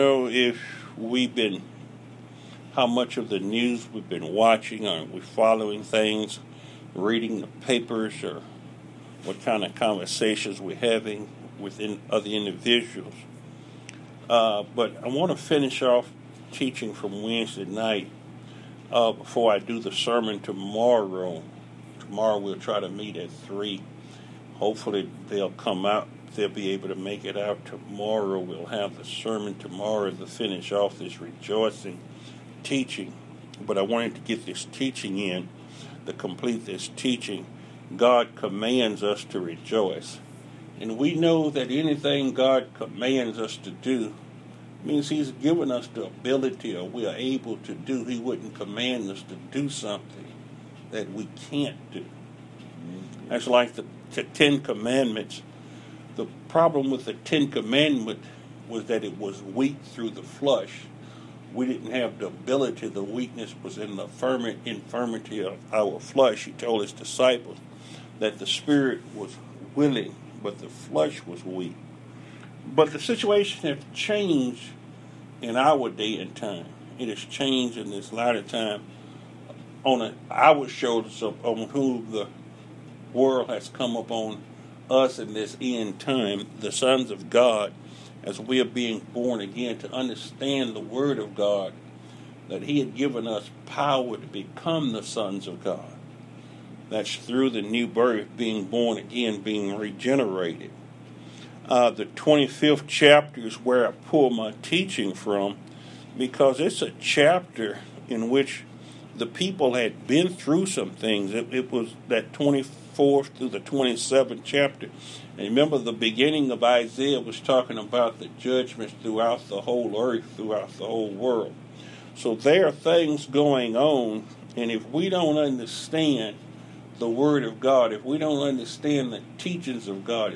If we've been, how much of the news we've been watching, are we following things, reading the papers, or what kind of conversations we're having within other individuals. But I want to finish off teaching from Wednesday night before I do the sermon tomorrow. Tomorrow we'll try to meet at 3. Hopefully they'll come out. They'll be able to make it out tomorrow. We'll have the sermon tomorrow to finish off this rejoicing teaching. But I wanted to get this teaching in, to complete this teaching. God commands us to rejoice. And we know that anything God commands us to do means He's given us the ability, or we are able to do. He wouldn't command us to do something that we can't do. That's like the 10 Commandments. The problem with the 10 Commandments was that it was weak through the flesh. We didn't have the ability. The weakness was in the infirmity of our flesh. He told His disciples that the spirit was willing, but the flesh was weak. But the situation has changed in our day and time. It has changed in this latter time on our shoulders on who the world has come upon us in this end time, the sons of God, as we are being born again, to understand the Word of God, that He had given us power to become the sons of God. That's through the new birth, being born again, being regenerated. The 25th chapter is where I pull my teaching from, because it's a chapter in which the people had been through some things. It was that 24th through the 27th chapter. And remember, the beginning of Isaiah was talking about the judgments throughout the whole earth, throughout the whole world. So there are things going on, and if we don't understand the Word of God, if we don't understand the teachings of God,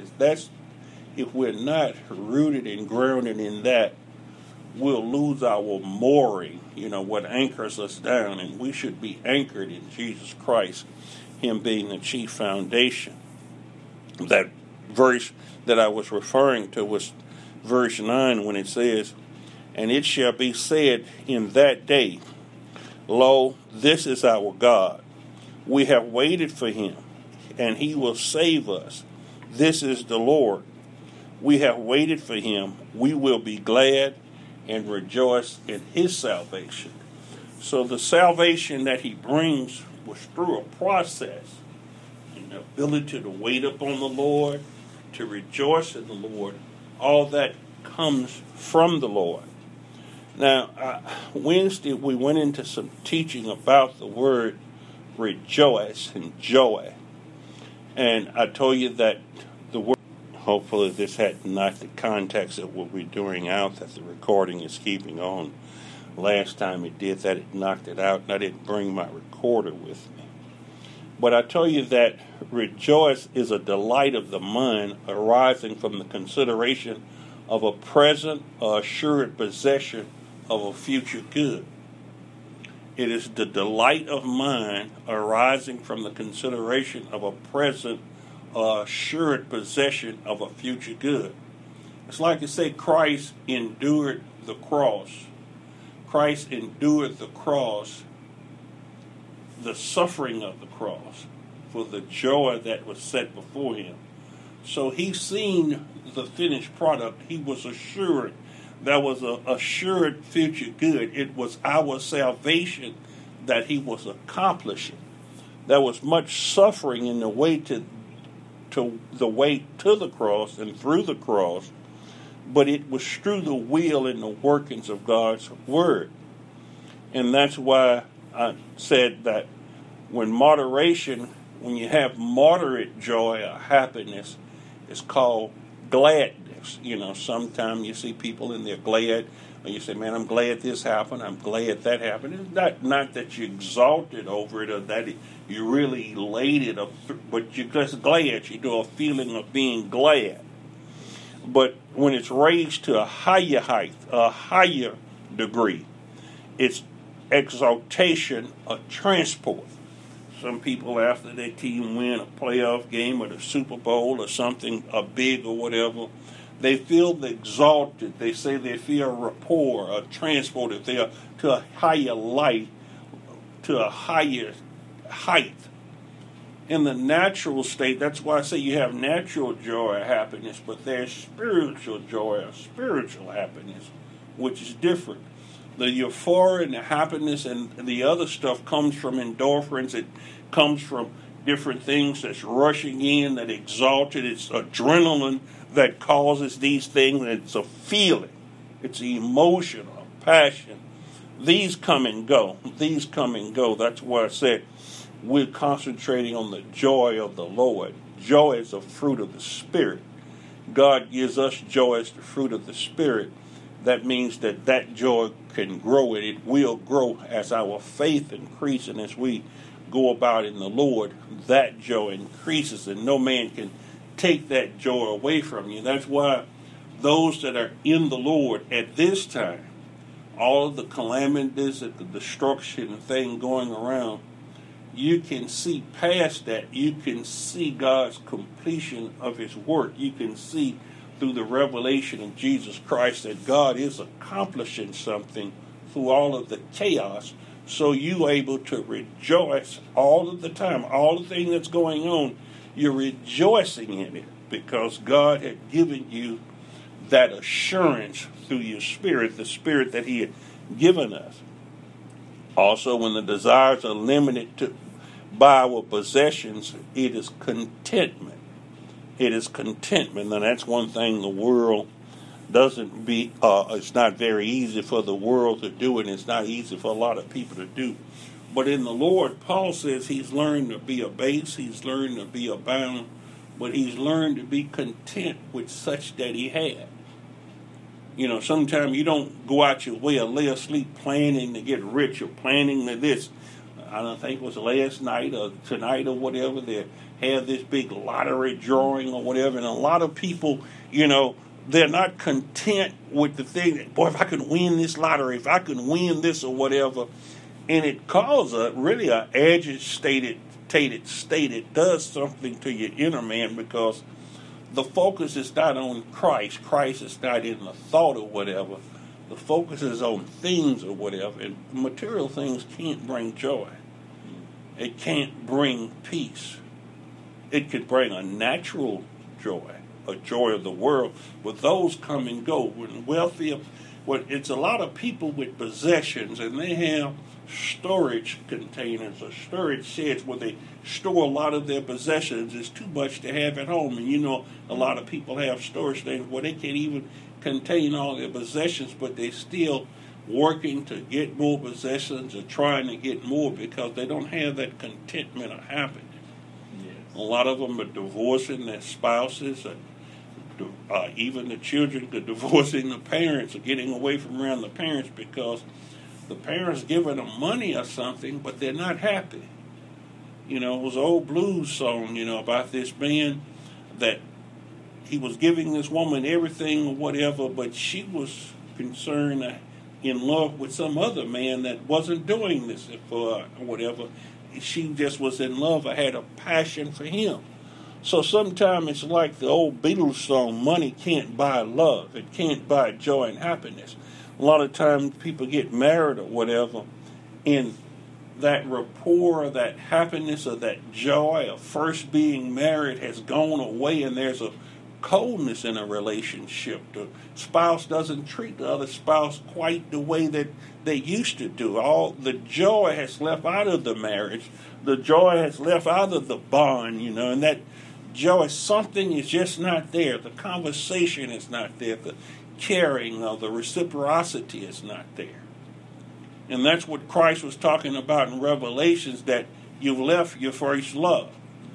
if we're not rooted and grounded in that, we'll lose our mooring, what anchors us down, and we should be anchored in Jesus Christ, Him being the chief foundation. That verse that I was referring to was verse 9, when it says, "And it shall be said in that day, Lo, this is our God. We have waited for Him, and He will save us. This is the Lord. We have waited for Him. We will be glad and rejoice in His salvation." So the salvation that He brings was through a process. And the ability to wait upon the Lord, to rejoice in the Lord, all that comes from the Lord. Now, Wednesday we went into some teaching about the word rejoice and joy. And I told you that the word, hopefully this had not the context of what we're doing out, that the recording is keeping on. Last time it did that, it knocked it out, and I didn't bring my recorder with me. But I tell you that rejoice is a delight of the mind arising from the consideration of a present or assured possession of a future good. It is the delight of mind arising from the consideration of a present or assured possession of a future good. It's like to say Christ endured the cross. Christ endured the cross, the suffering of the cross, for the joy that was set before Him. So He's seen the finished product. He was assured. There was an assured future good. It was our salvation that He was accomplishing. There was much suffering in the way to the cross and through the cross, but it was through the will and the workings of God's Word. And that's why I said that when you have moderate joy or happiness, it's called gladness. Sometimes you see people and they're glad, or you say, man, I'm glad this happened, I'm glad that happened. It's not that you exalted over it or that you really elated, but you're just glad. You do a feeling of being glad. But when it's raised to a higher height, a higher degree, it's exaltation or transport. Some people, after their team win a playoff game or the Super Bowl or something, big or whatever, They feel exalted. They say they feel rapport or transported. They are to a higher light, to a higher height. In the natural state, that's why I say you have natural joy or happiness, but there's spiritual joy or spiritual happiness, which is different. The euphoria and the happiness and the other stuff comes from endorphins. It comes from different things that's rushing in, that exalted. It's adrenaline that causes these things. It's a feeling. It's an emotion, a passion. These come and go. These come and go. That's why I said we're concentrating on the joy of the Lord. Joy is a fruit of the Spirit. God gives us joy as the fruit of the Spirit. That means that joy can grow, and it will grow as our faith increases, and as we go about in the Lord, that joy increases, and no man can take that joy away from you. That's why those that are in the Lord at this time, all of the calamities and the destruction and thing going around, you can see past that. You can see God's completion of His work. You can see through the revelation of Jesus Christ that God is accomplishing something through all of the chaos. So you're able to rejoice all of the time. All the thing that's going on, you're rejoicing in it because God had given you that assurance through your spirit, the spirit that He had given us. Also, when the desires are limited by our possessions, it is contentment. It is contentment, and that's one thing the world doesn't be. It's not very easy for the world to do, and it's not easy for a lot of people to do. But in the Lord, Paul says he's learned to be abased, he's learned to be abound, but he's learned to be content with such that he had. You know, sometimes you don't go out your way or lay asleep planning to get rich or planning to this. I don't think it was last night or tonight or whatever, they had this big lottery drawing or whatever, and a lot of people, you know, they're not content with the thing that, boy, if I could win this lottery, if I could win this or whatever, and it causes really an agitated state. It does something to your inner man because the focus is not on Christ. Christ is not in the thought or whatever. The focus is on things or whatever, and material things can't bring joy. It can't bring peace. It could bring a natural joy, a joy of the world, but those come and go. When wealthy, it's a lot of people with possessions, and they have storage containers or storage sheds where they store a lot of their possessions. It's too much to have at home, and you know a lot of people have storage things where they can't even contain all their possessions, but they're still working to get more possessions or trying to get more because they don't have that contentment or happiness. Yes. A lot of them are divorcing their spouses, or even the children are divorcing the parents or getting away from around the parents because the parents giving them money or something, but they're not happy. You know, it was an old blues song, you know, about this man that he was giving this woman everything or whatever, but she was concerned in love with some other man that wasn't doing this for her or whatever. She just was in love or had a passion for him. So sometimes it's like the old Beatles song, money can't buy love. It can't buy joy and happiness. A lot of times people get married or whatever, and that rapport, or that happiness, or that joy of first being married has gone away, and there's a coldness in a relationship. The spouse doesn't treat the other spouse quite the way that they used to do. All the joy has left out of the marriage. The joy has left out of the bond, you know, and that joy, something is just not there. The conversation is not there. The caring or the reciprocity is not there. And that's what Christ was talking about in Revelations, that you've left your first love.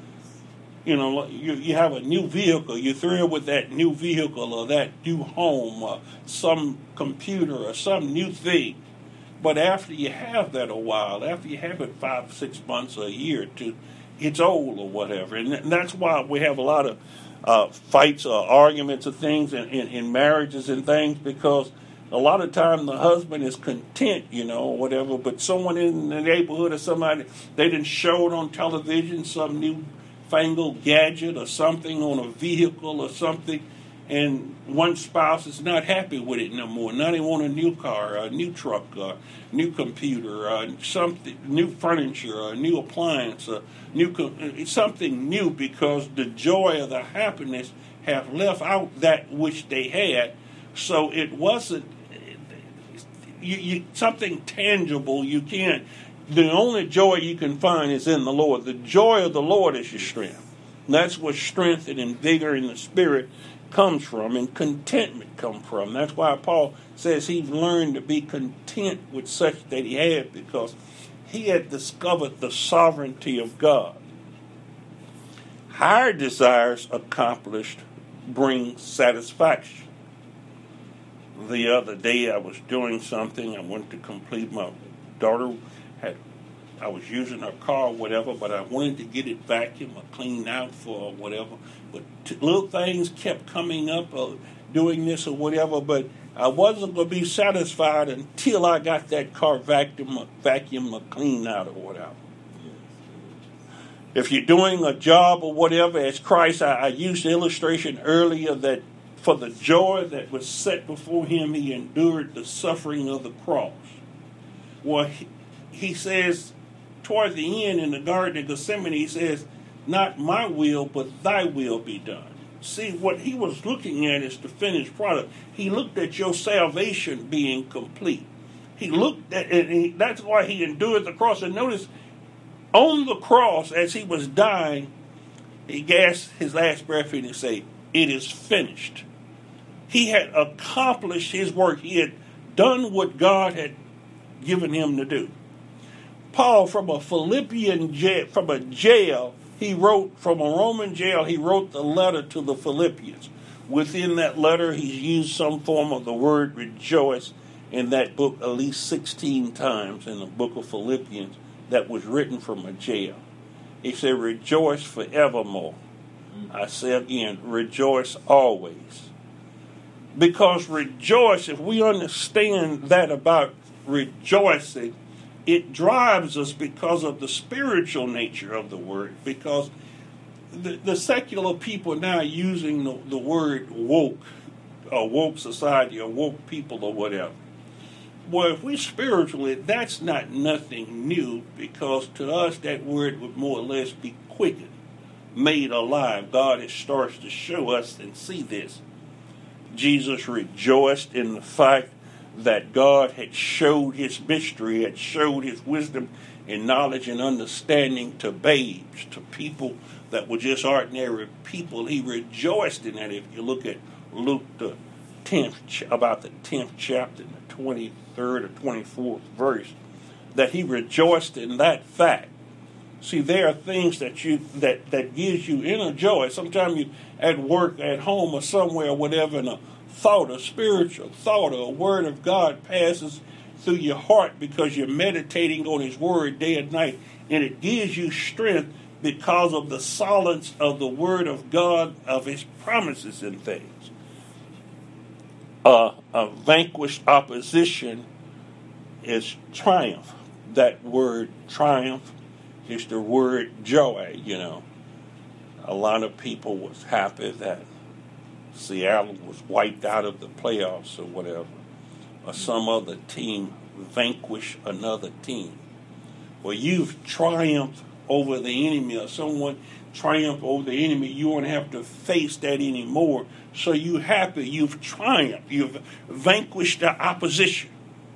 You know, you have a new vehicle, you're thrilled with that new vehicle or that new home or some computer or some new thing. But after you have that a while, after you have it 5, 6 months or a year or two, it's old or whatever. And that's why we have a lot of fights or arguments or things in marriages and things, because a lot of time the husband is content, you know, or whatever, but someone in the neighborhood or somebody, they didn't show it on television, some new fangled gadget or something on a vehicle or something, and one spouse is not happy with it no more. Now they want a new car, a new truck, a new computer, something, new furniture, a new appliance, something new, because the joy of the happiness have left out that which they had. So it wasn't something tangible. You can't. The only joy you can find is in the Lord. The joy of the Lord is your strength. And that's where strength and vigor in the spirit comes from, and contentment comes from. That's why Paul says he's learned to be content with such that he had, because he had discovered the sovereignty of God. Higher desires accomplished bring satisfaction. The other day I was doing something. I went to complete, my daughter I was using her car or whatever, but I wanted to get it vacuumed or cleaned out for whatever. But little things kept coming up, doing this or whatever, but I wasn't going to be satisfied until I got that car vacuumed or cleaned out or whatever. If you're doing a job or whatever, as Christ, I used the illustration earlier that for the joy that was set before him, he endured the suffering of the cross. Well, he says, toward the end in the Garden of Gethsemane, he says, not my will, but thy will be done. See, what he was looking at is the finished product. He looked at your salvation being complete. He looked at it, that's why he endured the cross. And notice, on the cross, as he was dying, he gasped his last breath and he said, it is finished. He had accomplished his work. He had done what God had given him to do. Paul, from a jail, he wrote, from a Roman jail, he wrote the letter to the Philippians. Within that letter, he's used some form of the word rejoice in that book at least 16 times in the book of Philippians that was written from a jail. He said, rejoice forevermore. I say again, rejoice always. Because rejoice, if we understand that about rejoicing, it drives us because of the spiritual nature of the word. Because the secular people now using the word woke, or woke society, or woke people, or whatever. Well, if we spiritually, that's not nothing new, because to us that word would more or less be quickened, made alive. God starts to show us and see this. Jesus rejoiced in the fact that God had showed his mystery, had showed his wisdom and knowledge and understanding to babes, to people that were just ordinary people. He rejoiced in that. If you look at Luke, the 10th, about the 10th chapter, the 23rd or 24th verse, that he rejoiced in that fact. See, there are things that gives you inner joy. Sometimes you at work, at home, or somewhere, or whatever, and a thought, a spiritual thought, or a word of God passes through your heart because you're meditating on his word day and night, and it gives you strength because of the solidness of the word of God, of his promises and things. A vanquished opposition is triumph. That word triumph is the word joy, A lot of people was happy that Seattle was wiped out of the playoffs or whatever, or some other team vanquished another team. Well, you've triumphed over the enemy, or someone triumphed over the enemy. You won't have to face that anymore. So you're happy. You've triumphed. You've vanquished the opposition.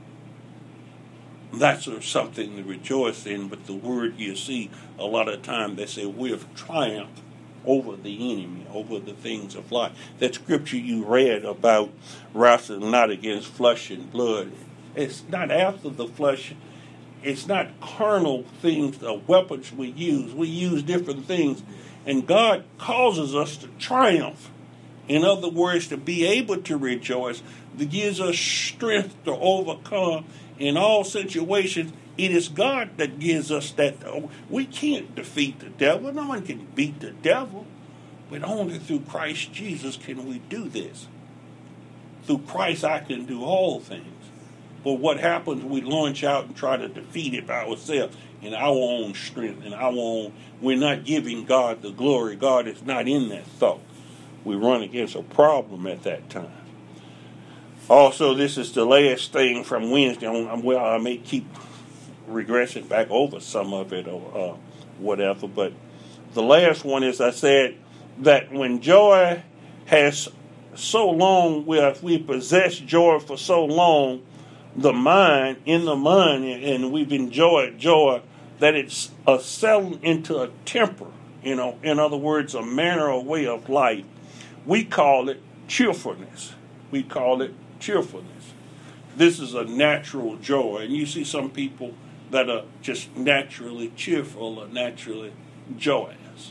That's something to rejoice in, but the word you see a lot of time they say we have triumphed over the enemy, over the things of life. That scripture you read about wrestling not against flesh and blood, it's not after the flesh. It's not carnal things, the weapons we use. We use different things. And God causes us to triumph. In other words, to be able to rejoice, that gives us strength to overcome in all situations. It is God that gives us that. We can't defeat the devil. No one can beat the devil. But only through Christ Jesus can we do this. Through Christ I can do all things. But what happens, we launch out and try to defeat it by ourselves in our own strength, in our own. We're not giving God the glory. God is not in that thought. we run against a problem at that time. Also, this is the last thing from Wednesday. Well, I may keep regressing back over some of it or whatever, but the last one is I said that when joy has so long, if we possess joy for so long, in the mind, and we've enjoyed joy, that it's settled into a temper, in other words, a manner or way of life. We call it cheerfulness. This is a natural joy, and you see some people that are just naturally cheerful or naturally joyous.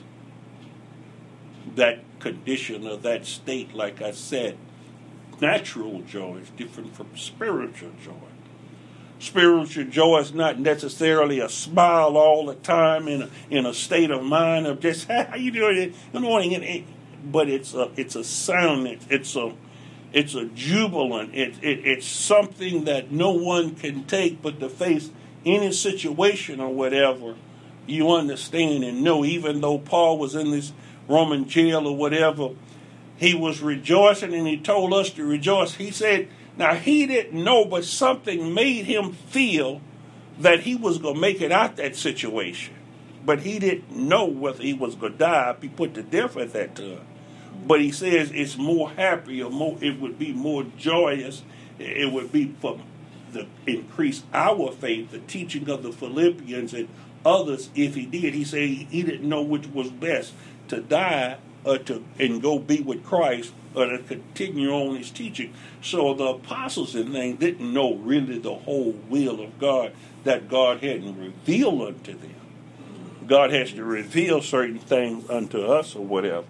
That condition or that state, like I said, natural joy is different from spiritual joy. Spiritual joy is not necessarily a smile all the time in a state of mind of just, hey, how you doing? Good morning. But it's a sound. It's a jubilant. It's something that no one can take but to face any situation or whatever. You understand and know, even though Paul was in this Roman jail or whatever, he was rejoicing and he told us to rejoice. He said, now he didn't know, but something made him feel that he was going to make it out that situation. But he didn't know whether he was going to die or be put to death at that time. But he says it's more happy or it would be more joyous. It would be for the increase our faith, the teaching of the Philippians and others. If he did, he said he didn't know which was best, to die and go be with Christ, or to continue on his teaching. So the apostles and they didn't know really the whole will of God, that God hadn't revealed unto them. God has to reveal certain things unto us or whatever.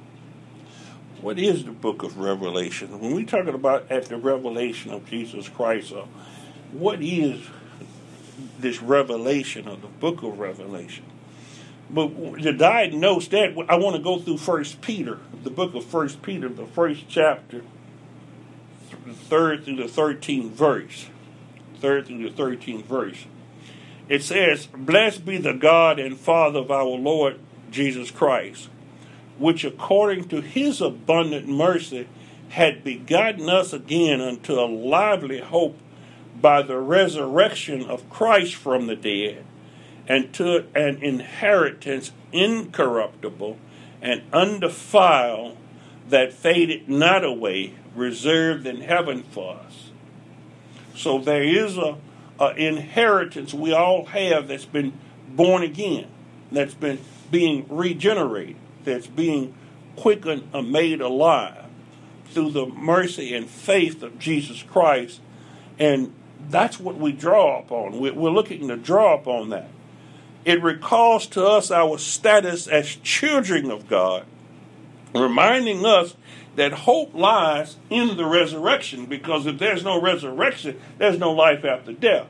What is the book of Revelation? When we're talking about at the revelation of Jesus Christ, what is this revelation of the book of Revelation? But to diagnose that, I want to go through 1 Peter, the book of 1 Peter, the first chapter, 3rd through the 13th verse. 3rd through the 13th verse. It says, "Blessed be the God and Father of our Lord Jesus Christ, which according to his abundant mercy had begotten us again unto a lively hope by the resurrection of Christ from the dead, and to an inheritance incorruptible and undefiled, that faded not away, reserved in heaven for us." So there is a inheritance we all have that's been born again, that's been being regenerated, that's being quickened or made alive through the mercy and faith of Jesus Christ. And that's what we draw upon. We're looking to draw upon that. It recalls to us our status as children of God, reminding us that hope lies in the resurrection, because if there's no resurrection, there's no life after death.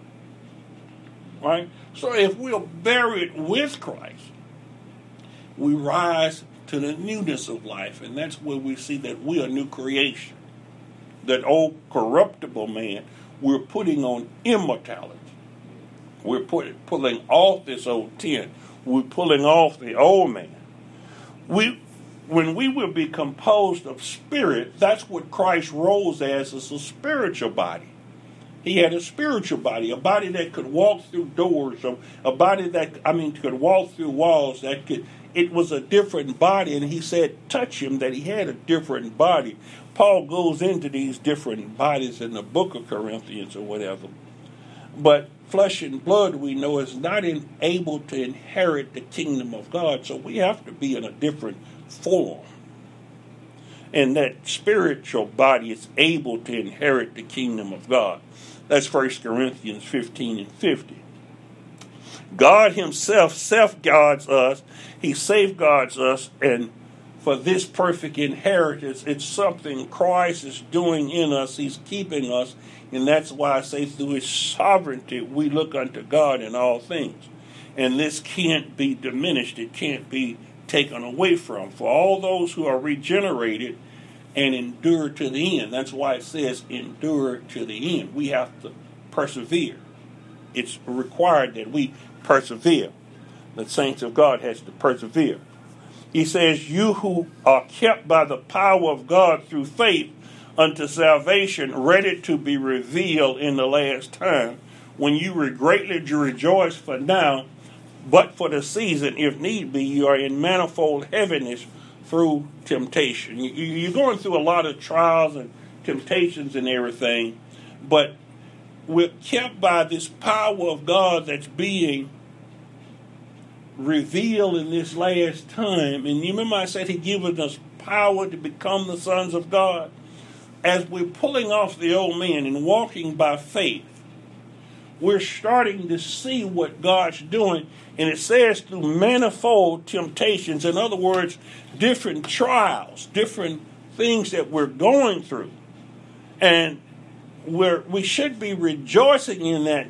Right? So if we're buried with Christ, we rise to the newness of life, and that's where we see that we are new creation. That old corruptible man, we're putting on immortality. We're pulling off this old tent. We're pulling off the old man. When we will be composed of spirit, that's what Christ rose as, is a spiritual body. He had a spiritual body, a body that could walk through doors, a body that, could walk through walls, it was a different body, and he said, touch him, that he had a different body. Paul goes into these different bodies in the book of Corinthians or whatever. But flesh and blood, we know, is not able to inherit the kingdom of God, so we have to be in a different form. And that spiritual body is able to inherit the kingdom of God. That's 1 Corinthians 15 and 50. God himself safeguards us. He safeguards us, and for this perfect inheritance, it's something Christ is doing in us. He's keeping us, and that's why I say through his sovereignty, we look unto God in all things. And this can't be diminished. It can't be taken away from. For all those who are regenerated and endure to the end. That's why it says endure to the end. We have to persevere. It's required that we persevere. The saints of God has to persevere. He says, you who are kept by the power of God through faith unto salvation, ready to be revealed in the last time, when you will greatly rejoice for now, but for the season, if need be, you are in manifold heaviness through temptation. You're going through a lot of trials and temptations and everything, but we're kept by this power of God that's being revealed in this last time. And you remember I said He given us power to become the sons of God. As we're pulling off the old man and walking by faith, we're starting to see what God's doing. And it says through manifold temptations. In other words, different trials, different things that we're going through. And we should be rejoicing in that.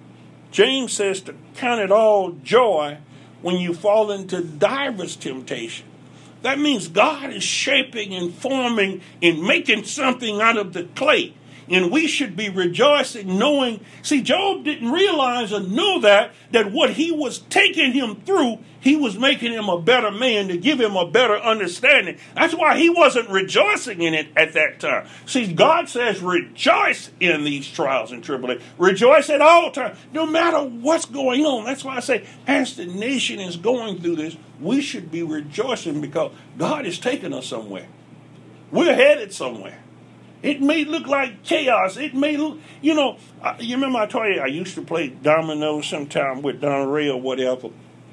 James says to count it all joy when you fall into diverse temptation. That means God is shaping and forming and making something out of the clay. And we should be rejoicing knowing, see, Job didn't realize or know that what he was taking him through, he was making him a better man to give him a better understanding. That's why he wasn't rejoicing in it at that time. See, God says rejoice in these trials and tribulations. Rejoice at all times, no matter what's going on. That's why I say, as the nation is going through this, we should be rejoicing because God is taking us somewhere. We're headed somewhere. It may look like chaos. It may look, you remember I told you I used to play dominoes sometime with Don Ray or whatever.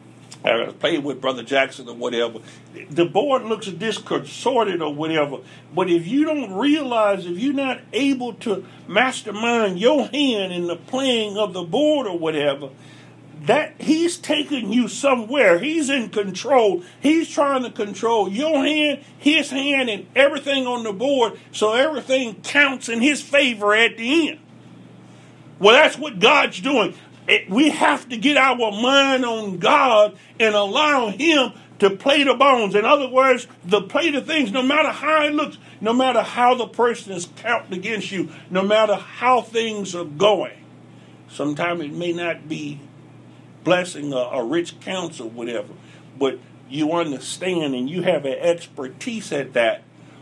I played with Brother Jackson or whatever. The board looks disconcerted or whatever. But if you don't realize, if you're not able to mastermind your hand in the playing of the board or whatever, that He's taking you somewhere. He's in control. He's trying to control your hand, His hand, and everything on the board so everything counts in His favor at the end. Well, that's what God's doing. We have to get our mind on God and allow Him to play the bones. In other words, to play the things, no matter how it looks, no matter how the person is counting against you, no matter how things are going. Sometimes it may not be blessing a rich counsel, whatever, but you understand and you have an expertise at that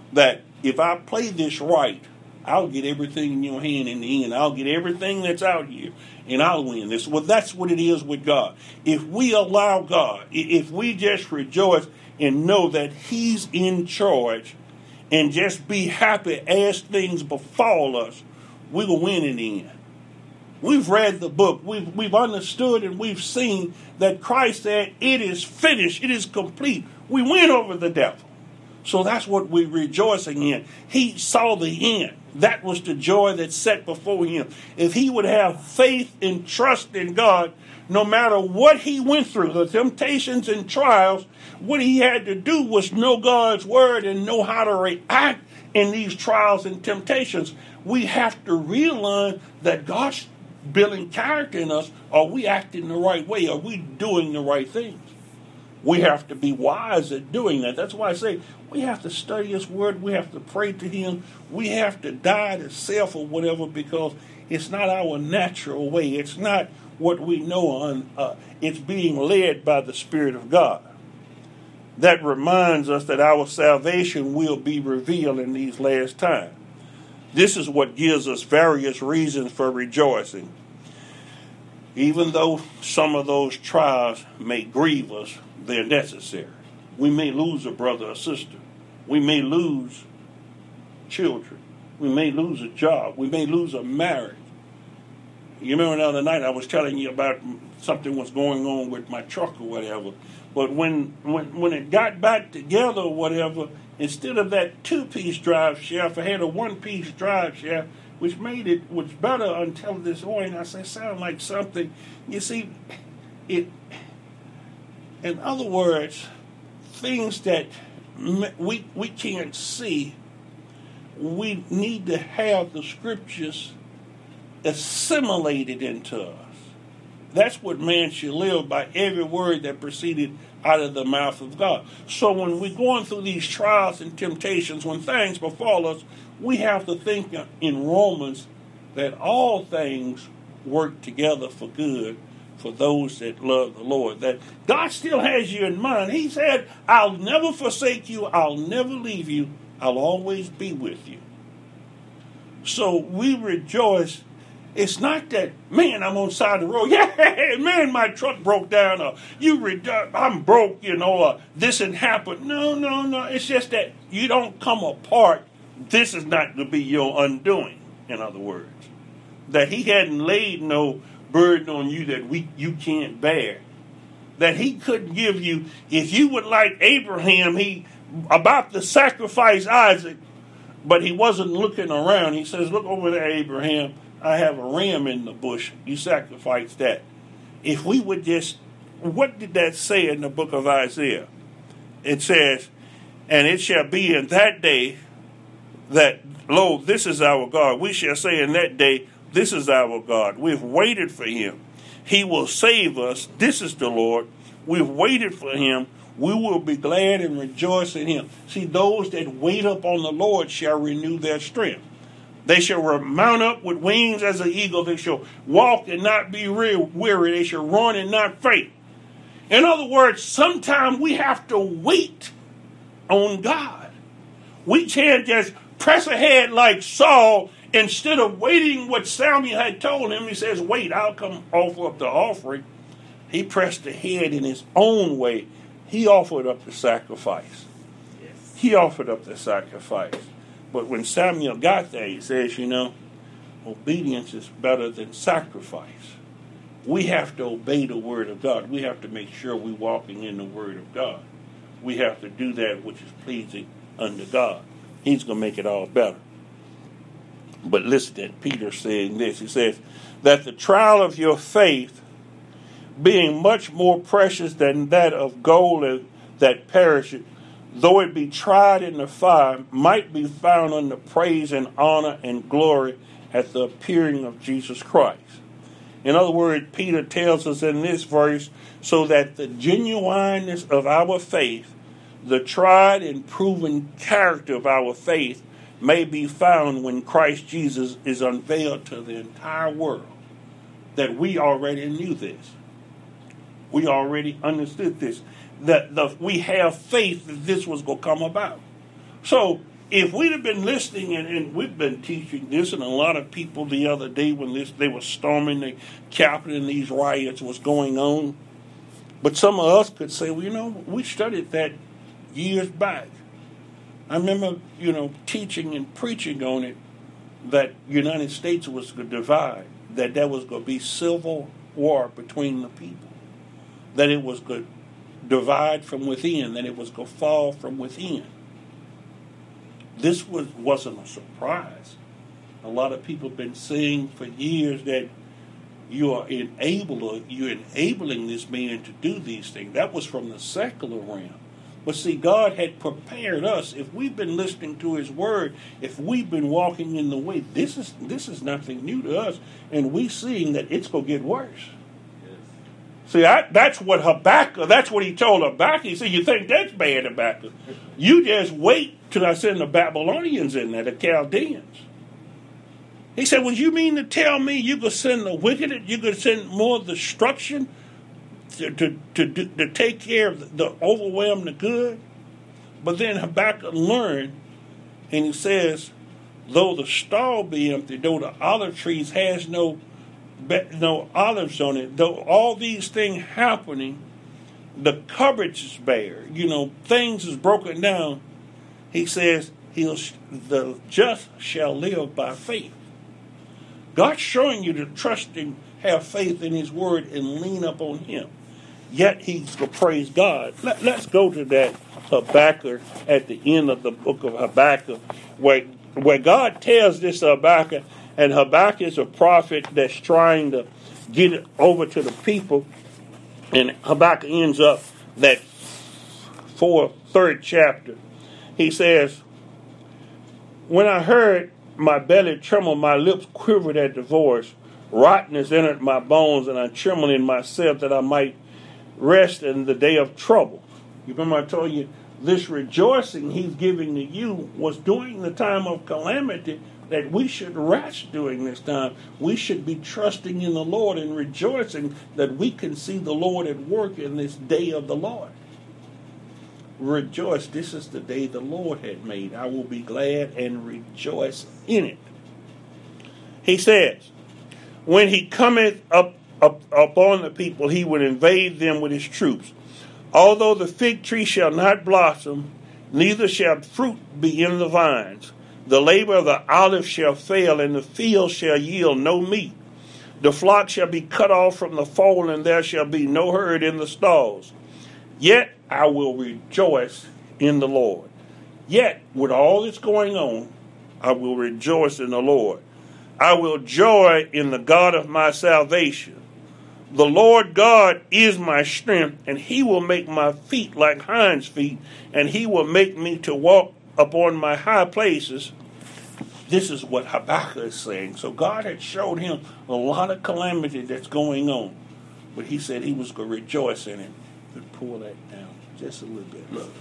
if I play this right, I'll get everything in your hand in the end. I'll get everything that's out here and I'll win this. Well, that's what it is with God. If we allow God, if we just rejoice and know that He's in charge and just be happy as things befall us, we will win in the end. We've read the book. We've understood and we've seen that Christ said, it is finished. It is complete. We win over the devil. So that's what we're rejoicing in. He saw the end. That was the joy that's set before Him. If he would have faith and trust in God, no matter what he went through, the temptations and trials, what he had to do was know God's word and know how to react in these trials and temptations. We have to realize that God's building character in us. Are we acting the right way? Are we doing the right things? We have to be wise at doing that. That's why I say we have to study His word. We have to pray to Him. We have to die to self or whatever, because it's not our natural way. It's not what we know. It's being led by the Spirit of God. That reminds us that our salvation will be revealed in these last times. This is what gives us various reasons for rejoicing. Even though some of those trials may grieve us, they're necessary. We may lose a brother or sister. We may lose children. We may lose a job. We may lose a marriage. You remember the other night I was telling you about something was going on with my truck or whatever. But when it got back together or whatever, instead of that 2-piece drive shaft, I had a 1-piece drive shaft, which made it was better until this morning. I said, sound like something. You see, in other words, things that we can't see, we need to have the scriptures assimilated into us. That's what man should live by, every word that proceeded out of the mouth of God. So when we're going through these trials and temptations, when things befall us, we have to think in Romans that all things work together for good for those that love the Lord. That God still has you in mind. He said, I'll never forsake you. I'll never leave you. I'll always be with you. So we rejoice. It's not that, man, I'm on the side of the road. Yeah, man, my truck broke down. Or I'm broke, or this had happened. No. It's just that you don't come apart. This is not to be your undoing, in other words. That he hadn't laid no burden on you that you can't bear. That he couldn't give you, if you would like Abraham, he about to sacrifice Isaac, but he wasn't looking around. He says, look over there, Abraham. I have a ram in the bush. You sacrifice that. If we would just, what did that say in the book of Isaiah? It says, and it shall be in that day that, lo, this is our God. We shall say in that day, this is our God. We've waited for him. He will save us. This is the Lord. We've waited for him. We will be glad and rejoice in him. See, those that wait upon the Lord shall renew their strength. They shall mount up with wings as an eagle. They shall walk and not be weary. They shall run and not faint. In other words, sometimes we have to wait on God. We can't just press ahead like Saul. Instead of waiting what Samuel had told him, he says, wait, I'll come offer up the offering. He pressed ahead in his own way. He offered up the sacrifice. Yes. He offered up the sacrifice. But when Samuel got there, he says, obedience is better than sacrifice. We have to obey the word of God. We have to make sure we're walking in the word of God. We have to do that which is pleasing unto God. He's going to make it all better. But listen to Peter saying this. He says, that the trial of your faith, being much more precious than that of gold that perisheth, though it be tried in the fire, might be found unto praise and honor and glory at the appearing of Jesus Christ. In other words, Peter tells us in this verse, so that the genuineness of our faith, the tried and proven character of our faith, may be found when Christ Jesus is unveiled to the entire world. That we already knew this. We already understood this. That we have faith that this was going to come about. So if we'd have been listening, and we've been teaching this, and a lot of people the other day when they were storming the Capitol and these riots was going on, but some of us could say, well, we studied that years back. I remember, teaching and preaching on it, that United States was going to divide, that there was going to be civil war between the people, that it was going to divide from within, that it was going to fall from within. This wasn't a surprise. A lot of people have been saying for years that you're enabling this man to do these things. That was from the secular realm. But see, God had prepared us. If we've been listening to his word, if we've been walking in the way, this is nothing new to us. And we're seeing that it's going to get worse. See, that's what he told Habakkuk. He said, you think that's bad, Habakkuk? You just wait till I send the Babylonians in there, the Chaldeans. He said, well, you mean to tell me you could send the wicked, you could send more destruction to take care of the overwhelm the good? But then Habakkuk learned, and he says, though the stall be empty, though the olive trees has no olives on it, though all these things happening, the cupboards is bare, things is broken down. He says, the just shall live by faith. God's showing you to trust and have faith in his word and lean up on him. Yet he's going to praise God. Let's go to that Habakkuk at the end of the book of Habakkuk, where God tells this to Habakkuk, and Habakkuk is a prophet that's trying to get it over to the people. And Habakkuk ends up that third chapter. He says, when I heard, my belly trembled, my lips quivered at the voice. Rottenness entered my bones, and I trembled in myself that I might rest in the day of trouble. You remember I told you, this rejoicing he's giving to you was during the time of calamity that we should rest during this time. We should be trusting in the Lord and rejoicing that we can see the Lord at work in this day of the Lord. Rejoice, this is the day the Lord had made. I will be glad and rejoice in it. He says, when he cometh up upon the people, he would invade them with his troops. Although the fig tree shall not blossom, neither shall fruit be in the vines. The labor of the olive shall fail, and the field shall yield no meat. The flock shall be cut off from the fold, and there shall be no herd in the stalls. Yet I will rejoice in the Lord. Yet, with all that's going on, I will rejoice in the Lord. I will joy in the God of my salvation. The Lord God is my strength, and he will make my feet like hinds' feet, and he will make me to walk upon my high places. This is what Habakkuk is saying. So God had showed him a lot of calamity that's going on, but he said he was going to rejoice in it. But pull that down just a little bit. Look.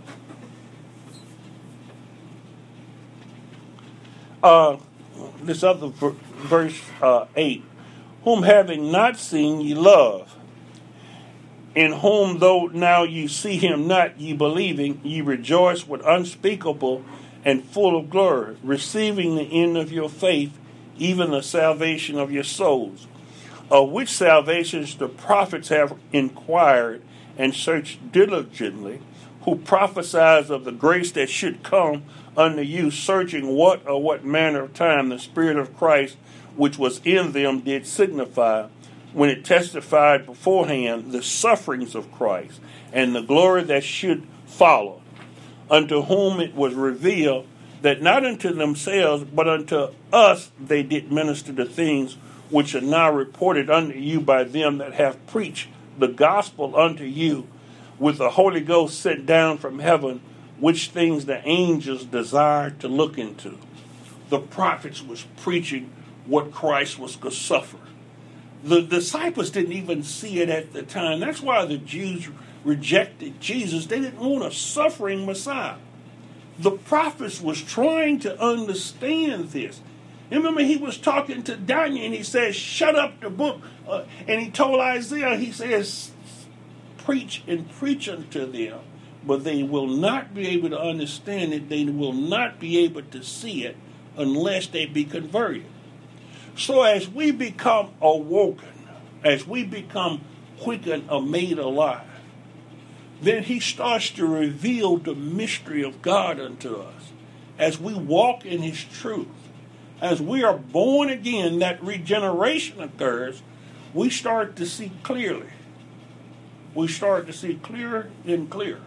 This other verse 8. Whom having not seen ye love, in whom though now ye see him not, ye believing, ye rejoice with unspeakable and full of glory, receiving the end of your faith, even the salvation of your souls, of which salvations the prophets have inquired and searched diligently, who prophesied of the grace that should come unto you, searching what manner of time the Spirit of Christ which was in them did signify, when it testified beforehand the sufferings of Christ and the glory that should follow, unto whom it was revealed that not unto themselves but unto us they did minister the things which are now reported unto you by them that have preached the gospel unto you with the Holy Ghost sent down from heaven, which things the angels desired to look into. The prophets was preaching what Christ was going to suffer. The disciples didn't even see it at the time. That's why the Jews rejected Jesus. They didn't want a suffering Messiah. The prophets was trying to understand this. Remember, he was talking to Daniel, and he says, shut up the book. And he told Isaiah, he says, preach unto them. But they will not be able to understand it. They will not be able to see it unless they be converted. So as we become awoken, as we become quickened or made alive, then he starts to reveal the mystery of God unto us. As we walk in his truth, as we are born again, that regeneration occurs, we start to see clearly. We start to see clearer and clearer.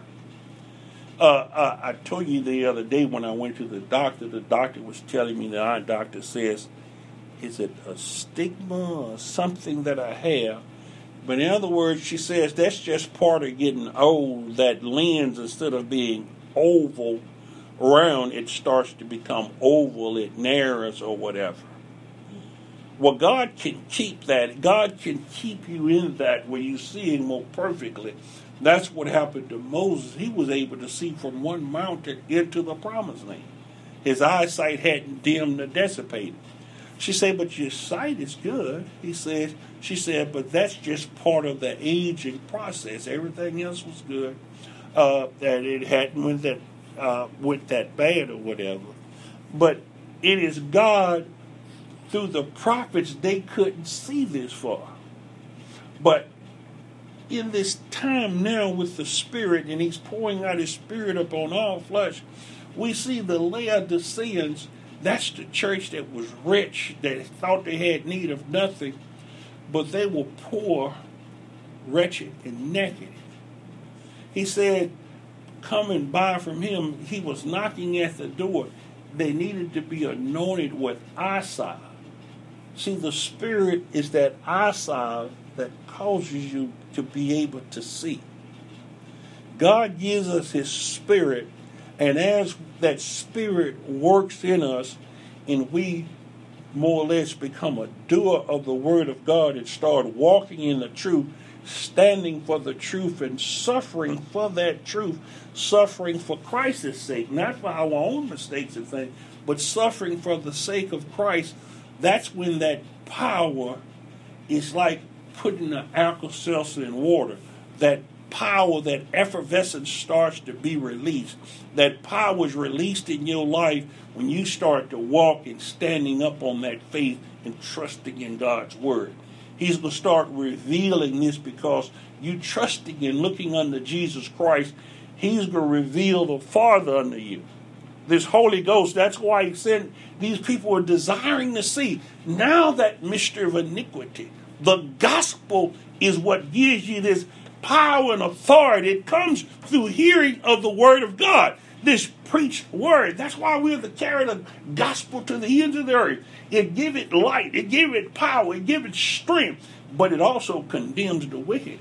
I told you the other day when I went to the doctor was telling me, the eye doctor says, is it a stigma or something that I have? But in other words, she says that's just part of getting old. That lens, instead of being oval, round, it starts to become oval. It narrows or whatever. Well, God can keep that. God can keep you in that where you see him more perfectly. That's what happened to Moses. He was able to see from one mountain into the promised land. His eyesight hadn't dimmed or dissipated. She said, but your sight is good. She said, but that's just part of the aging process. Everything else was good. That it hadn't went that bad or whatever. But it is God, through the prophets, they couldn't see this far. But in this time now with the Spirit, and he's pouring out his Spirit upon all flesh, we see the Laodiceans. That's the church that was rich, that thought they had need of nothing, but they were poor, wretched, and naked. He said, come and buy from him. He was knocking at the door. They needed to be anointed with eye salve. See, the Spirit is that eye salve that causes you to be able to see. God gives us his Spirit, and as that Spirit works in us and we more or less become a doer of the Word of God and start walking in the truth, standing for the truth and suffering for that truth, suffering for Christ's sake, not for our own mistakes and things, But suffering for the sake of Christ, that's when that power is like putting an Alka-Seltzer in water. That power, that effervescence starts to be released. That power is released in your life when you start to walk and standing up on that faith and trusting in God's word. He's going to start revealing this because you trusting and looking unto Jesus Christ. He's going to reveal the Father unto you. This Holy Ghost, that's why he said these people are desiring to see. Now that mystery of iniquity, the gospel is what gives you this power and authority. It comes through hearing of the word of God, this preached word. That's why we're to carry the gospel to the ends of the earth. It gives it light, it gives it power, it gives it strength, but it also condemns the wicked.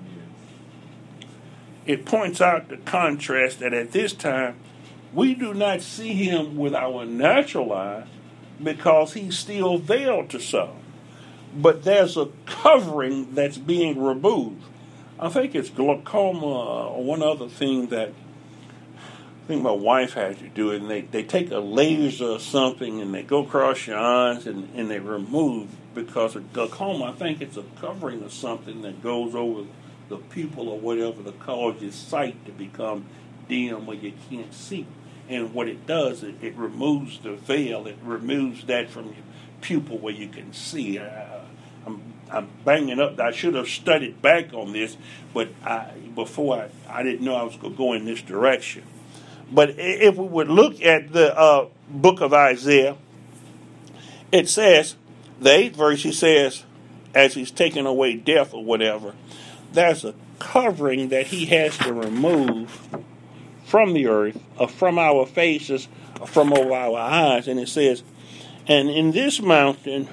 It points out the contrast that at this time, we do not see him with our natural eyes because he's still veiled to some. But there's a covering that's being removed. I think it's glaucoma or one other thing that I think my wife had to do it. And they take a laser or something and they go across your eyes and they remove, because of glaucoma, I think it's a covering or something that goes over the pupil or whatever to cause your sight to become dim where you can't see. And what it does, it removes the veil. It removes that from your pupil where you can see. I'm banging up. I should have studied back on this, but before I didn't know I was going to go in this direction. But if we would look at the book of Isaiah, it says, the 8th verse, he says, as he's taking away death or whatever, there's a covering that he has to remove from the earth, from our faces, from over our eyes. And it says, and in this mountain,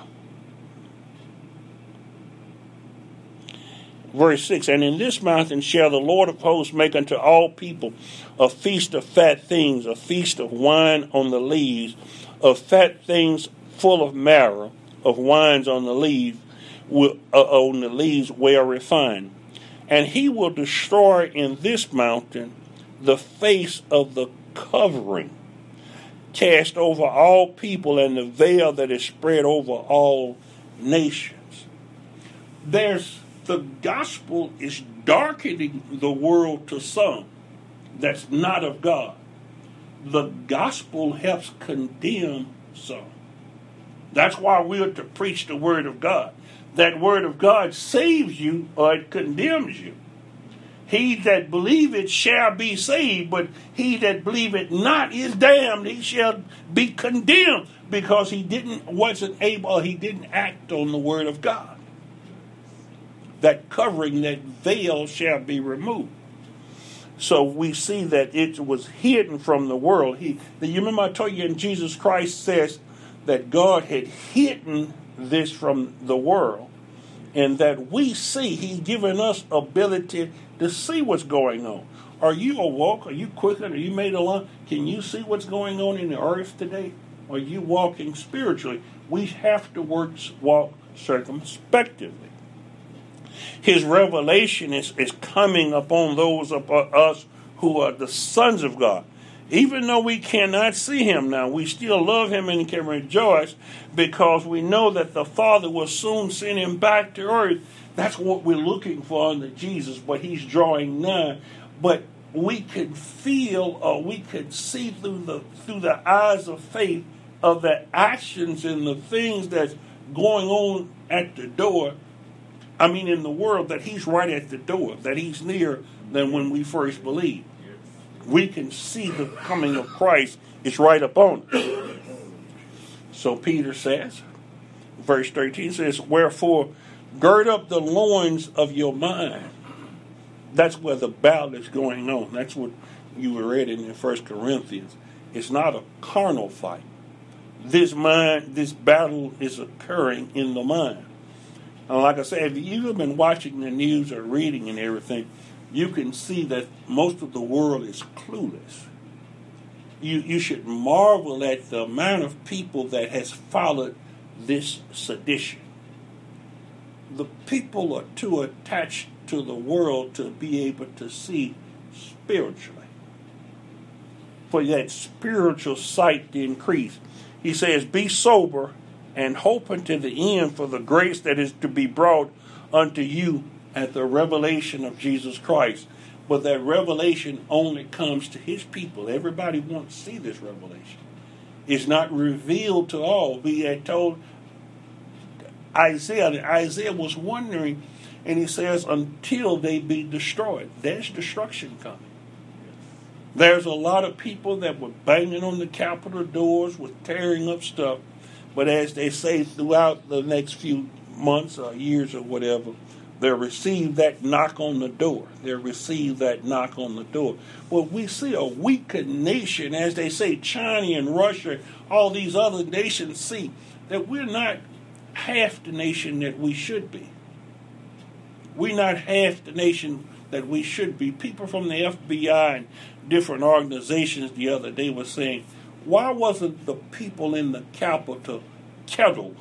verse 6, and in this mountain shall the Lord of hosts make unto all people a feast of fat things, a feast of wine on the leaves, of fat things full of marrow, of wines on the leaves well refined. And he will destroy in this mountain the face of the covering cast over all people, and the veil that is spread over all nations. The gospel is darkening the world to some that's not of God. The gospel helps condemn some. That's why we're to preach the word of God. That word of God saves you or it condemns you. He that believeth shall be saved, but he that believeth not is damned. He shall be condemned because he didn't act on the word of God. That covering, that veil shall be removed. So we see that it was hidden from the world. You remember I told you in Jesus Christ says that God had hidden this from the world, and that we see, he's given us ability to see what's going on. Are you awoke? Are you quickened? Are you made alive? Can you see what's going on in the earth today? Are you walking spiritually? We have to walk circumspectively. His revelation is coming upon those of us who are the sons of God. Even though we cannot see him now, we still love him and can rejoice because we know that the Father will soon send him back to earth. That's what we're looking for under Jesus, but he's drawing nigh. But we could feel, or we could see through the eyes of faith of the actions and the things that's going on at the door. I mean, in the world, that he's right at the door, that he's nearer than when we first believed. We can see the coming of Christ is right upon us. So Peter says, verse 13 says, wherefore gird up the loins of your mind. That's where the battle is going on. That's what you read in 1 Corinthians. It's not a carnal fight. This battle is occurring in the mind. And like I said, if you've been watching the news or reading and everything, you can see that most of the world is clueless. You should marvel at the amount of people that has followed this sedition. The people are too attached to the world to be able to see spiritually. for that spiritual sight to increase. He says, be sober and hope unto the end for the grace that is to be brought unto you at the revelation of Jesus Christ. But that revelation only comes to his people. Everybody wants to see this revelation. It's not revealed to all. We had told Isaiah, and Isaiah was wondering, and he says, until they be destroyed. There's destruction coming. There's a lot of people that were banging on the Capitol doors, with tearing up stuff. But as they say, throughout the next few months or years or whatever, they'll receive that knock on the door. They'll receive that knock on the door. Well, we see a weakened nation, as they say, China and Russia, all these other nations see that we're not half the nation that we should be. We're not half the nation that we should be. People from the FBI and different organizations the other day were saying, why wasn't the people in the Capitol kettled?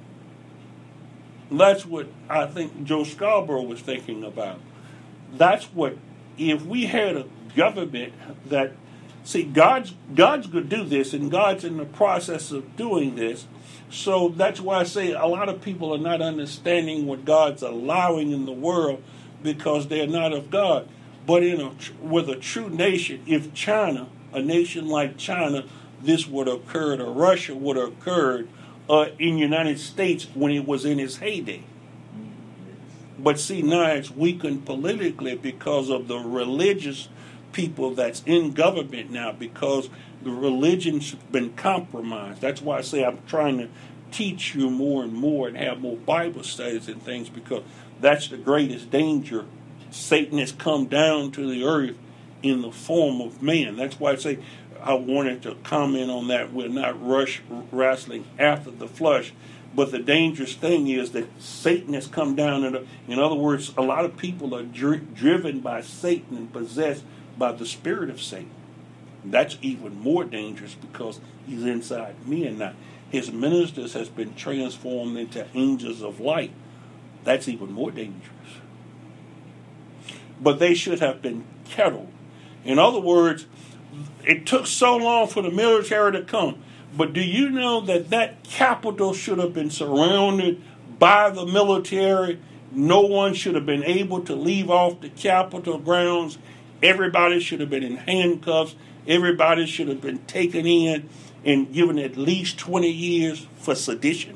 That's what I think Joe Scarborough was thinking about. That's what, if we had a government that, see, God's going to do this, and God's in the process of doing this. So that's why I say a lot of people are not understanding what God's allowing in the world because they're not of God. But with a true nation, if China, a nation like China, this would have occurred, or Russia would have occurred in the United States when it was in its heyday. But see, now it's weakened politically because of the religious people that's in government now, because the religion's been compromised. That's why I say I'm trying to teach you more and more and have more Bible studies and things, because that's the greatest danger. Satan has come down to the earth in the form of man. That's why I say I wanted to comment on that. We're not wrestling after the flesh. But the dangerous thing is that Satan has come down. In other words, a lot of people are driven by Satan and possessed by the spirit of Satan. That's even more dangerous because he's inside men now. His ministers has been transformed into angels of light. That's even more dangerous. But they should have been kettled. In other words, it took so long for the military to come. But do you know that Capitol should have been surrounded by the military? No one should have been able to leave off the Capitol grounds. Everybody should have been in handcuffs. Everybody should have been taken in and given at least 20 years for sedition.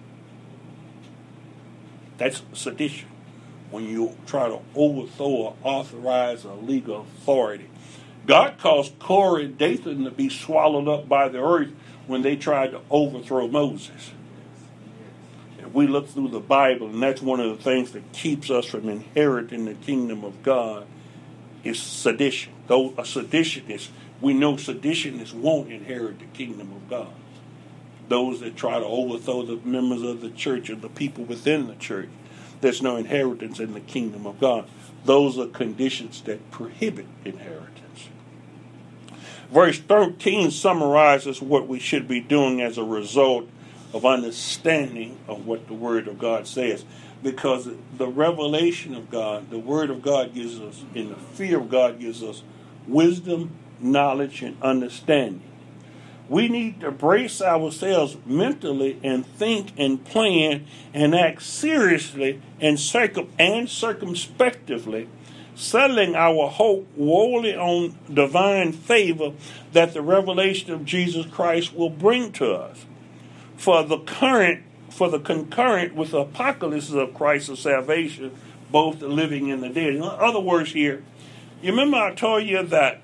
That's sedition, when you try to overthrow or authorize a legal authority. God caused Korah and Dathan to be swallowed up by the earth when they tried to overthrow Moses. And we look through the Bible, and that's one of the things that keeps us from inheriting the kingdom of God, is sedition. Though a seditionist, we know seditionists won't inherit the kingdom of God. Those that try to overthrow the members of the church or the people within the church, there's no inheritance in the kingdom of God. Those are conditions that prohibit inheritance. Verse 13 summarizes what we should be doing as a result of understanding of what the Word of God says. Because the revelation of God, the Word of God gives us, and the fear of God gives us wisdom, knowledge, and understanding. We need to brace ourselves mentally and think and plan and act seriously and circumspectively, settling our hope wholly on divine favor that the revelation of Jesus Christ will bring to us. For the concurrent with the apocalypse of Christ's salvation, both the living and the dead. In other words here, you remember I told you that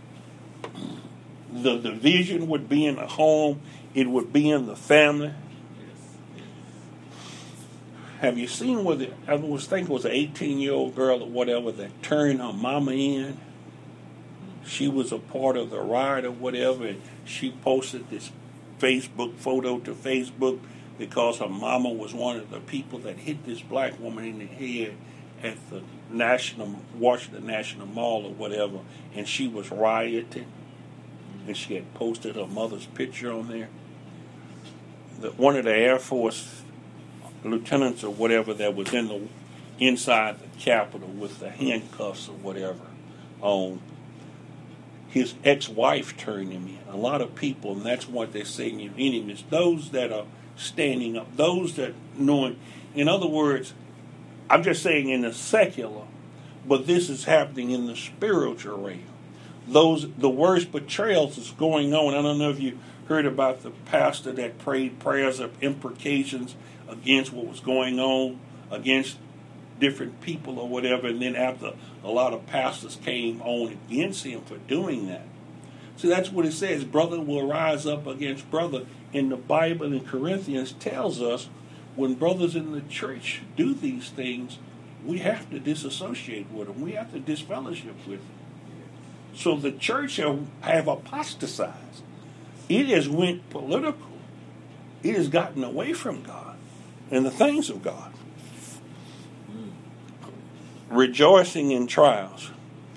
the division would be in the home, it would be in the family. Have you seen where I was thinking it was an 18-year-old girl or whatever that turned her mama in? She was a part of the riot or whatever, and she posted this Facebook photo to Facebook because her mama was one of the people that hit this black woman in the head at the Washington National Mall or whatever, and she was rioting, and she had posted her mother's picture on there. One of the Air Force lieutenants or whatever that was inside the Capitol with the handcuffs or whatever on, his ex-wife turned him in. A lot of people, and that's what they're saying, your enemies, those that are standing up, those that knowing. In other words, I'm just saying in the secular, but this is happening in the spiritual realm. The worst betrayals is going on. I don't know if you heard about the pastor that prayed prayers of imprecations against what was going on, against different people or whatever, and then after a lot of pastors came on against him for doing that. So that's what it says. Brother will rise up against brother. In the Bible in Corinthians tells us when brothers in the church do these things, we have to disassociate with them. We have to disfellowship with them. So the church have apostatized. It has went political. It has gotten away from God and the things of God. Rejoicing in trials.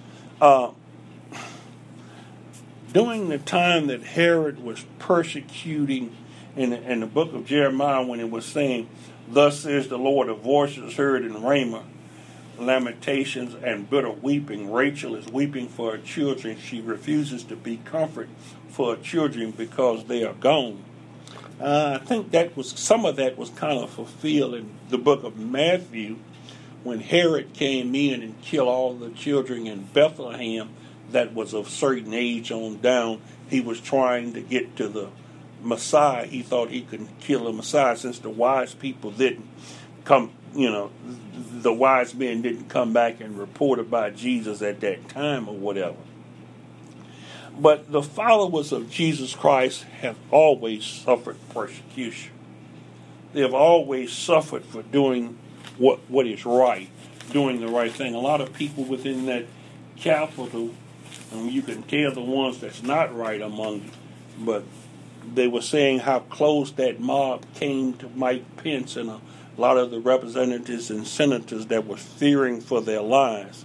During the time that Herod was persecuting in the book of Jeremiah, when it was saying, "Thus says the Lord, a voice is heard in Ramah, lamentations and bitter weeping. Rachel is weeping for her children. She refuses to be comforted for her children because they are gone." I think some of that was kind of fulfilled in the book of Matthew, when Herod came in and killed all the children in Bethlehem that was of certain age on down. He was trying to get to the Messiah. He thought he could kill the Messiah since the wise people didn't come, the wise men didn't come back and report about Jesus at that time or whatever. But the followers of Jesus Christ have always suffered persecution. They have always suffered for doing what is right, doing the right thing. A lot of people within that capital, and you can tell the ones that's not right among you, but they were saying how close that mob came to Mike Pence and a lot of the representatives and senators that were fearing for their lives.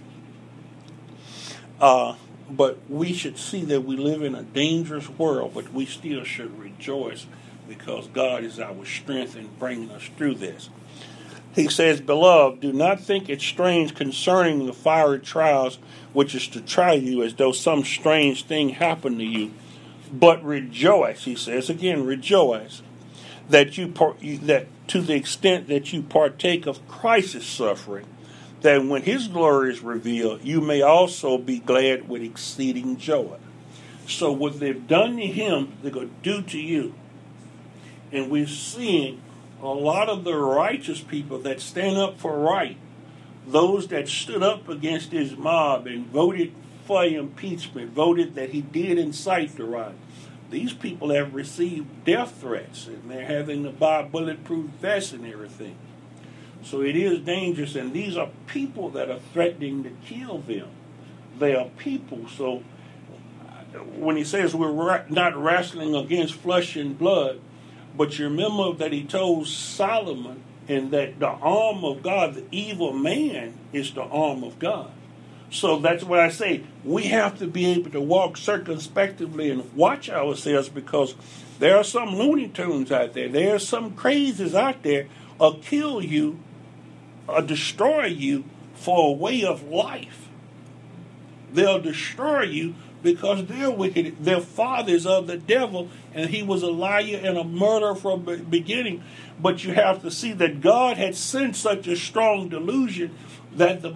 But we should see that we live in a dangerous world, but we still should rejoice because God is our strength in bringing us through this. He says, "Beloved, do not think it strange concerning the fiery trials which is to try you as though some strange thing happened to you. But rejoice," he says, again, rejoice, that to the extent that you partake of Christ's suffering, that when his glory is revealed, you may also be glad with exceeding joy. So what they've done to him, they're going to do to you. And we're seeing a lot of the righteous people that stand up for right, those that stood up against his mob and voted for impeachment, voted that he did incite the riot. These people have received death threats, and they're having to buy bulletproof vests and everything. So it is dangerous, and these are people that are threatening to kill them. They are people. So when he says we're not wrestling against flesh and blood, but you remember that he told Solomon, and that the arm of God, the evil man, is the arm of God. So that's why I say we have to be able to walk circumspectly and watch ourselves, because there are some Looney Tunes out there. There are some crazies out there who'll kill you or destroy you for a way of life. They'll destroy you because they're wicked. Their fathers of the devil, and he was a liar and a murderer from the beginning. But you have to see that God had sent such a strong delusion that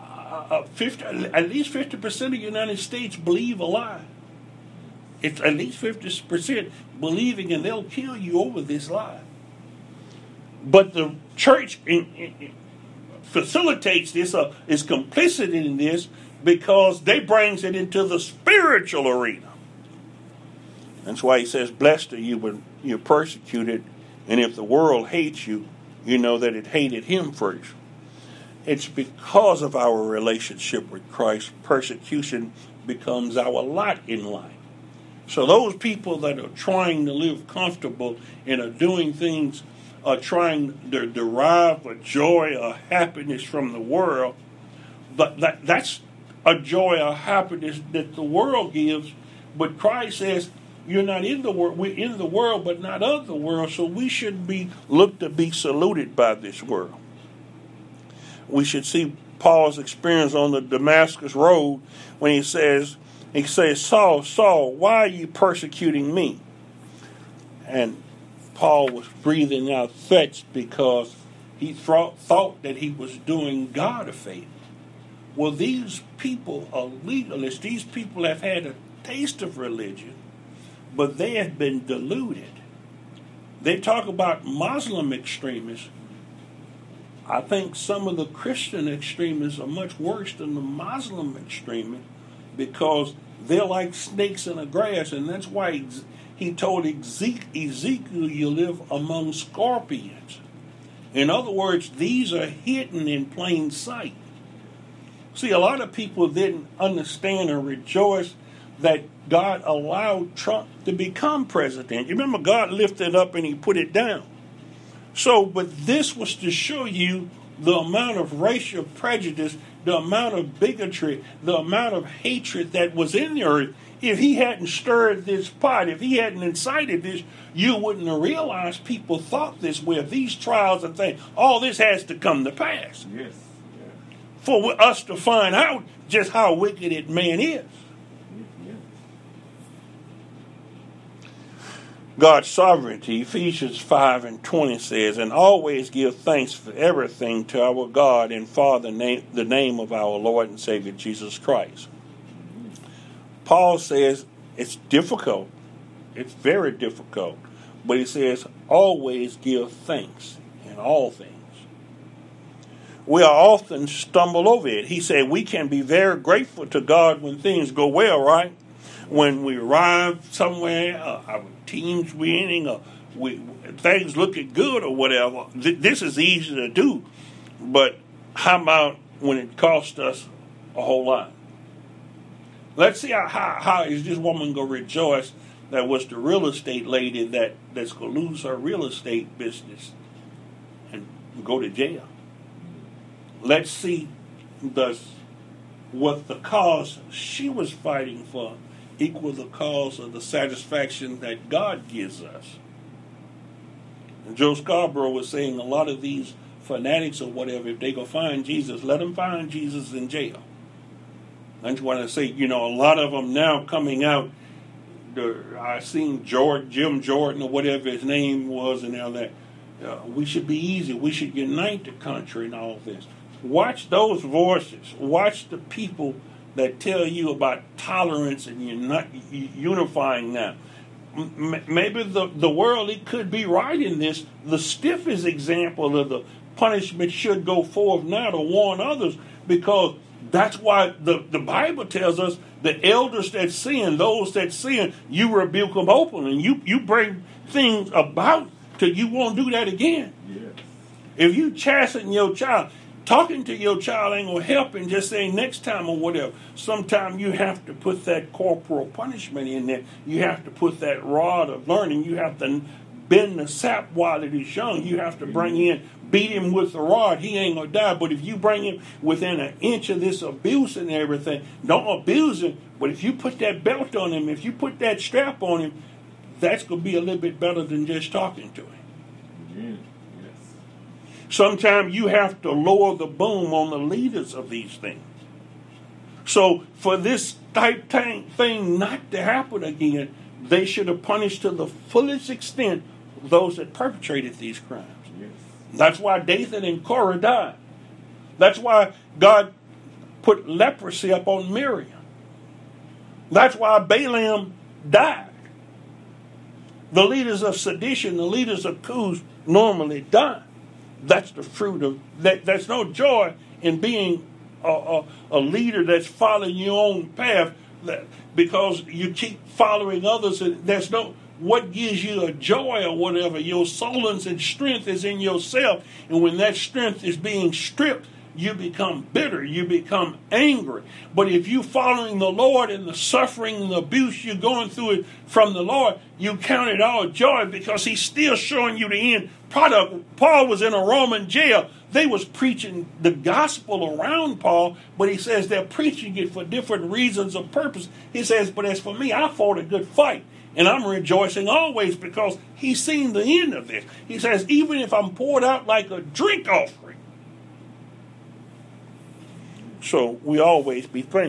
at least 50% of the United States believe a lie. It's at least 50% believing, and they'll kill you over this lie. But the church facilitates this, is complicit in this, because they brings it into the spiritual arena. That's why he says, "Blessed are you when you're persecuted, and if the world hates you, you know that it hated him first." It's because of our relationship with Christ, persecution becomes our lot in life. So those people that are trying to live comfortable and are doing things, are trying to derive a joy or happiness from the world, but that's a joy or happiness that the world gives. But Christ says, you're not in the world. We're in the world, but not of the world. So we shouldn't be looked to be saluted by this world. We should see Paul's experience on the Damascus Road when he says, He says, Saul, Saul, why are you persecuting me? And Paul was breathing out threats because he thought that he was doing God a favor. Well, these people are legalists. These people have had a taste of religion, but they have been deluded. They talk about Muslim extremists. I think some of the Christian extremists are much worse than the Muslim extremists because they're like snakes in the grass, and that's why he told Ezekiel, you live among scorpions. In other words, these are hidden in plain sight. See, a lot of people didn't understand or rejoice that God allowed Trump to become president. You remember God lifted up and he put it down. So, but this was to show you the amount of racial prejudice, the amount of bigotry, the amount of hatred that was in the earth. If he hadn't stirred this pot, if he hadn't incited this, you wouldn't have realized people thought this way. These trials and things, all this has to come to pass. Yes. For us to find out just how wicked it man is. God's sovereignty, Ephesians 5:20 says, and always give thanks for everything to our God and Father, the name of our Lord and Savior Jesus Christ. Paul says it's difficult. It's very difficult. But he says, always give thanks in all things. We are often stumble over it. He said we can be very grateful to God when things go well, right? When we arrive somewhere, our team's winning, or things looking good or whatever. This is easy to do. But how about when it costs us a whole lot? Let's see how is this woman going to rejoice that was the real estate lady that's going to lose her real estate business and go to jail. Let's see, does what the cause she was fighting for equal the cause of the satisfaction that God gives us? And Joe Scarborough was saying a lot of these fanatics or whatever, if they go find Jesus, let them find Jesus in jail. I just want to say, a lot of them now coming out, I seen Jim Jordan or whatever his name was and all that. We should be easy. We should unite the country and all this. Watch those voices. Watch the people that tell you about tolerance and unifying now. Maybe the world, it could be right in this. The stiffest example of the punishment should go forth now to warn others, because that's why the Bible tells us the elders that sin, those that sin, you rebuke them openly. You bring things about till you won't do that again. Yes. If you chasten your child, talking to your child ain't going to help and just say next time or whatever. Sometimes you have to put that corporal punishment in there. You have to put that rod of learning. You have to bend the sap while it is young. You have to beat him with the rod. He ain't going to die. But if you bring him within an inch of this abuse and everything, don't abuse him. But if you put that belt on him, if you put that strap on him, that's going to be a little bit better than just talking to him. Sometimes you have to lower the boom on the leaders of these things. So for this type thing not to happen again, they should have punished to the fullest extent those that perpetrated these crimes. Yes. That's why Dathan and Korah died. That's why God put leprosy up on Miriam. That's why Balaam died. The leaders of sedition, the leaders of coups normally die. That's the fruit of that. There's no joy in being a leader that's following your own path, because you keep following others. And there's no what gives you a joy or whatever. Your solence and strength is in yourself, and when that strength is being stripped, you become bitter, you become angry. But if you're following the Lord and the suffering and the abuse you're going through it from the Lord, you count it all joy, because he's still showing you the end product. Paul was in a Roman jail. They was preaching the gospel around Paul, but he says they're preaching it for different reasons or purpose. He says, but as for me, I fought a good fight, and I'm rejoicing always, because he's seen the end of this. He says, even if I'm poured out like a drink offering. So we always be thankful.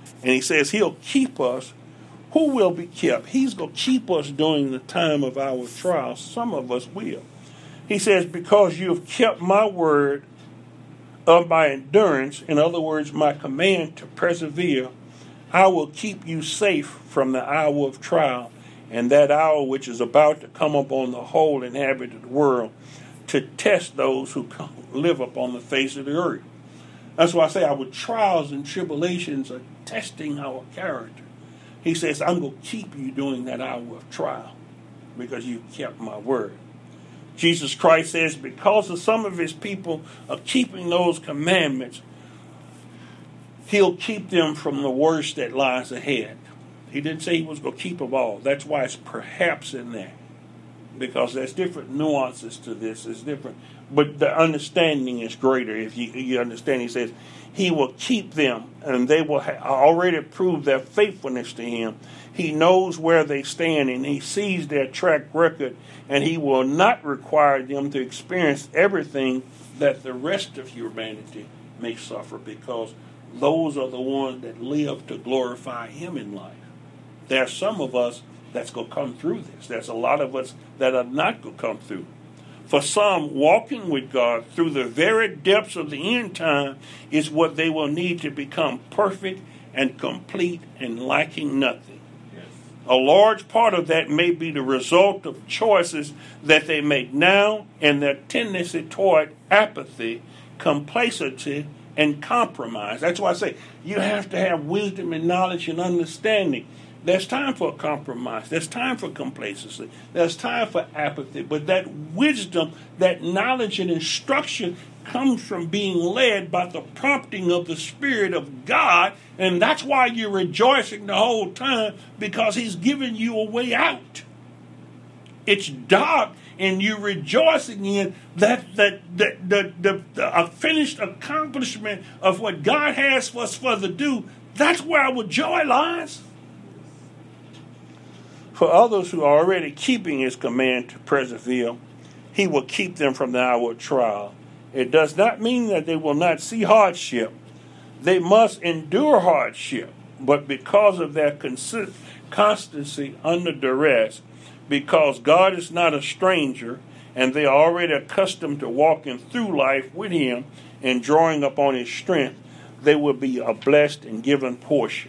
And he says he'll keep us. Who will be kept? He's going to keep us during the time of our trials. Some of us will. He says, because you have kept my word of my endurance, in other words, my command to persevere, I will keep you safe from the hour of trial, and that hour which is about to come upon the whole inhabited world, to test those who live upon the face of the earth. That's why I say our trials and tribulations are testing our character. He says, I'm going to keep you during that hour of trial because you kept my word. Jesus Christ says, because of some of his people are keeping those commandments, he'll keep them from the worst that lies ahead. He didn't say he was going to keep them all. That's why it's perhaps in there, because there's different nuances to this. It's different, but the understanding is greater. If you understand, he says he will keep them, and they will already prove their faithfulness to him. He knows where they stand, and he sees their track record, and he will not require them to experience everything that the rest of humanity may suffer, because those are the ones that live to glorify him in life. There are some of us that's going to come through this. There's a lot of us that are not going to come through. For some, walking with God through the very depths of the end time is what they will need to become perfect and complete and lacking nothing. Yes. A large part of that may be the result of choices that they make now and their tendency toward apathy, complacency, and compromise. That's why I say you have to have wisdom and knowledge and understanding. There's time for compromise. There's time for complacency. There's time for apathy. But that wisdom, that knowledge and instruction comes from being led by the prompting of the Spirit of God. And that's why you're rejoicing the whole time, because he's given you a way out. It's dark, and you're rejoicing in the finished accomplishment of what God has for us to do. That's where our joy lies. For others who are already keeping his command to persevere, he will keep them from the hour of trial. It does not mean that they will not see hardship. They must endure hardship, but because of their constancy under duress, because God is not a stranger, and they are already accustomed to walking through life with him and drawing upon his strength, they will be a blessed and given portion.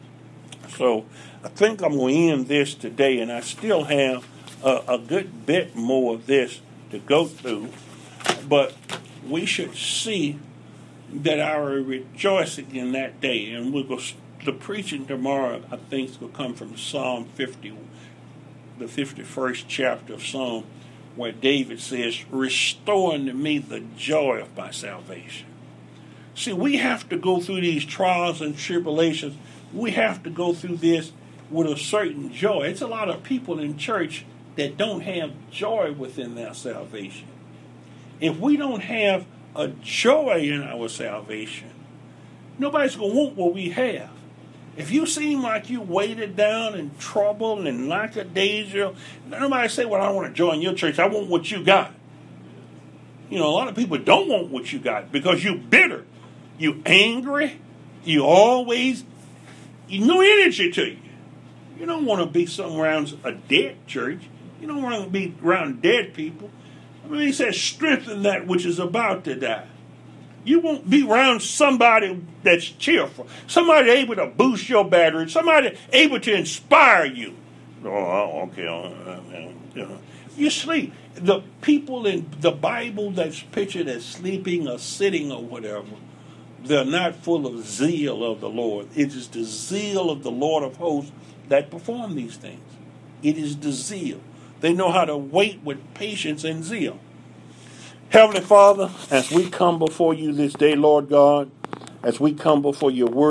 So I think I'm going to end this today, and I still have a good bit more of this to go through. But we should see that our rejoicing in that day, and we'll go. The preaching tomorrow, I think, is going to come from Psalm 50, the 51st chapter of Psalm, where David says, "Restore unto me the joy of my salvation." See, we have to go through these trials and tribulations. We have to go through this with a certain joy. It's a lot of people in church that don't have joy within their salvation. If we don't have a joy in our salvation, nobody's going to want what we have. If you seem like you weighted down and troubled and lackadaisical, nobody say, well, I don't want to join your church. I want what you got. You know, a lot of people don't want what you got because you're bitter. You're angry. You always, no energy to you. You don't want to be somewhere around a dead church. You don't want to be around dead people. I mean, he says, strengthen that which is about to die. You won't be around somebody that's cheerful, somebody able to boost your battery, somebody able to inspire you. Oh, okay. You sleep. The people in the Bible that's pictured as sleeping or sitting or whatever, they're not full of zeal of the Lord. It is the zeal of the Lord of hosts that perform these things. It is the zeal. They know how to wait with patience and zeal. Heavenly Father, as we come before you this day, Lord God, as we come before your word,